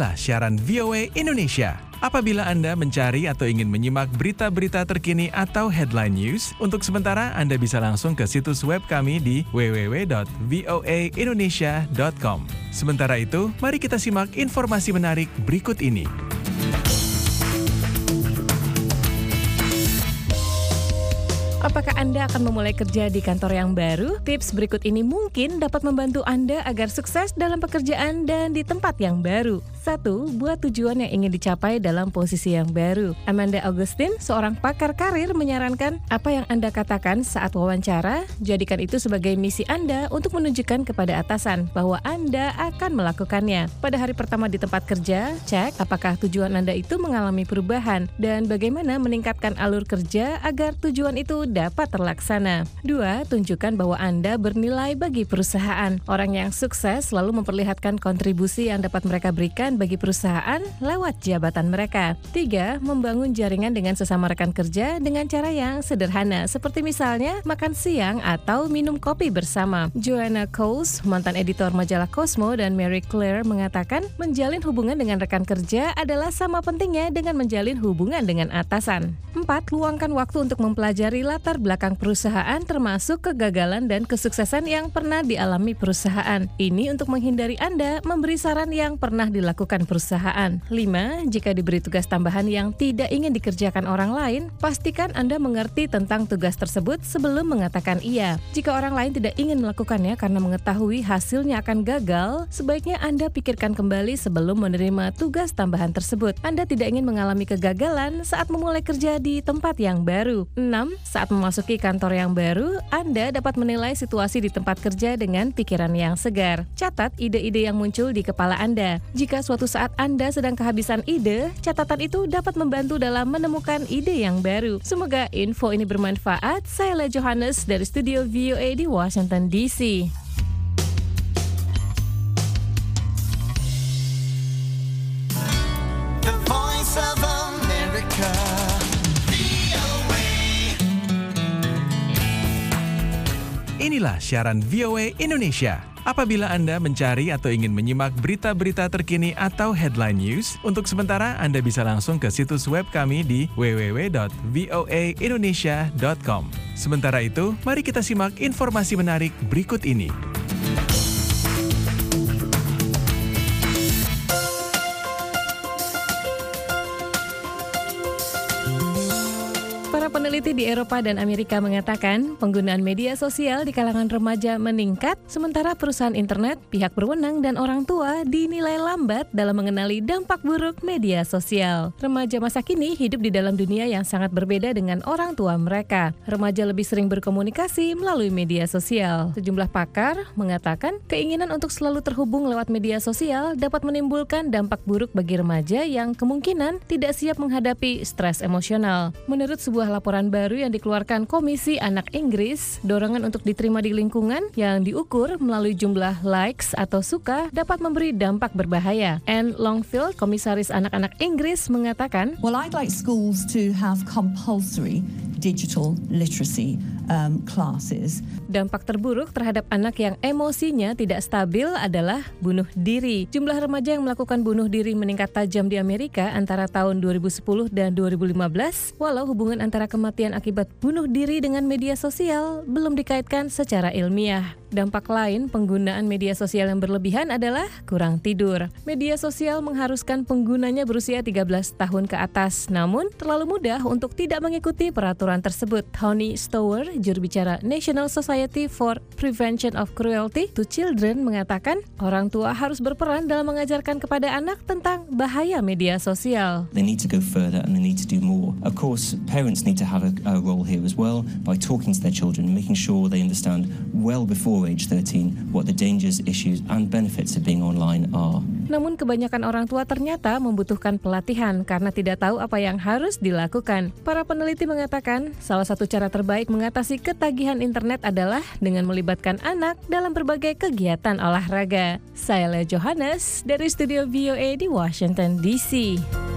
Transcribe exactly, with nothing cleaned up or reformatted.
Inilah siaran V O A Indonesia. Apabila Anda mencari atau ingin menyimak berita-berita terkini atau headline news, untuk sementara Anda bisa langsung ke situs web kami di w w w dot voa indonesia dot com. Sementara itu, mari kita simak informasi menarik berikut ini. Apakah Anda akan memulai kerja di kantor yang baru? Tips berikut ini mungkin dapat membantu Anda agar sukses dalam pekerjaan dan di tempat yang baru. Satu, buat tujuan yang ingin dicapai dalam posisi yang baru. Amanda Augustine, seorang pakar karir, menyarankan apa yang Anda katakan saat wawancara, jadikan itu sebagai misi Anda untuk menunjukkan kepada atasan bahwa Anda akan melakukannya. Pada hari pertama di tempat kerja, cek apakah tujuan Anda itu mengalami perubahan dan bagaimana meningkatkan alur kerja agar tujuan itu dapat terlaksana. Dua, tunjukkan bahwa Anda bernilai bagi perusahaan. Orang yang sukses selalu memperlihatkan kontribusi yang dapat mereka berikan bagi perusahaan lewat jabatan mereka. Tiga, membangun jaringan dengan sesama rekan kerja dengan cara yang sederhana, seperti misalnya makan siang atau minum kopi bersama. Joanna Coles, mantan editor majalah Cosmo, dan Mary Claire mengatakan menjalin hubungan dengan rekan kerja adalah sama pentingnya dengan menjalin hubungan dengan atasan. Empat, luangkan waktu untuk mempelajari latar belakang perusahaan termasuk kegagalan dan kesuksesan yang pernah dialami perusahaan. Ini untuk menghindari Anda memberi saran yang pernah dilakukan perusahaan. Lima, jika diberi tugas tambahan yang tidak ingin dikerjakan orang lain, pastikan Anda mengerti tentang tugas tersebut sebelum mengatakan iya. Jika orang lain tidak ingin melakukannya karena mengetahui hasilnya akan gagal, sebaiknya Anda pikirkan kembali sebelum menerima tugas tambahan tersebut. Anda tidak ingin mengalami kegagalan saat memulai kerja di tempat yang baru. Enam, saat memasuki kantor yang baru, Anda dapat menilai situasi di tempat kerja dengan pikiran yang segar. Catat ide-ide yang muncul di kepala Anda. Jika suatu saat Anda sedang kehabisan ide, catatan itu dapat membantu dalam menemukan ide yang baru. Semoga info ini bermanfaat. Saya Le Johannes dari studio V O A di Washington D C. The Voice of America. Inilah siaran V O A Indonesia. Apabila Anda mencari atau ingin menyimak berita-berita terkini atau headline news, untuk sementara Anda bisa langsung ke situs web kami di w w w dot voa indonesia dot com. Sementara itu, mari kita simak informasi menarik berikut ini. Peneliti di Eropa dan Amerika mengatakan penggunaan media sosial di kalangan remaja meningkat, sementara perusahaan internet, pihak berwenang, dan orang tua dinilai lambat dalam mengenali dampak buruk media sosial. Remaja masa kini hidup di dalam dunia yang sangat berbeda dengan orang tua mereka. Remaja lebih sering berkomunikasi melalui media sosial. Sejumlah pakar mengatakan keinginan untuk selalu terhubung lewat media sosial dapat menimbulkan dampak buruk bagi remaja yang kemungkinan tidak siap menghadapi stres emosional. Menurut sebuah laporan baru yang dikeluarkan Komisi Anak Inggris, dorongan untuk diterima di lingkungan yang diukur melalui jumlah likes atau suka dapat memberi dampak berbahaya. Anne Longfield, komisaris anak-anak Inggris, mengatakan, Well, I'd like schools to have compulsory digital literacy um, classes. Dampak terburuk terhadap anak yang emosinya tidak stabil adalah bunuh diri. Jumlah remaja yang melakukan bunuh diri meningkat tajam di Amerika antara tahun dua ribu sepuluh dan dua ribu lima belas, walau hubungan antara kematian akibat bunuh diri dengan media sosial belum dikaitkan secara ilmiah. Dampak lain penggunaan media sosial yang berlebihan adalah kurang tidur. Media sosial mengharuskan penggunanya berusia tiga belas tahun ke atas, namun terlalu mudah untuk tidak mengikuti peraturan tersebut. Tony Stower, juru bicara National Society for Prevention of Cruelty to Children, mengatakan orang tua harus berperan dalam mengajarkan kepada anak tentang bahaya media sosial. They need to go further and they need to do more. Of course, parents need to have a, a role here as well by talking to their children, making sure they understand well before age thirteen what the dangers, issues and benefits of being online are. Namun kebanyakan orang tua ternyata membutuhkan pelatihan karena tidak tahu apa yang harus dilakukan. Para peneliti mengatakan salah satu cara terbaik mengatasi ketagihan internet adalah dengan melibatkan anak dalam berbagai kegiatan olahraga. Saya Le Johannes dari studio V O A di Washington D C.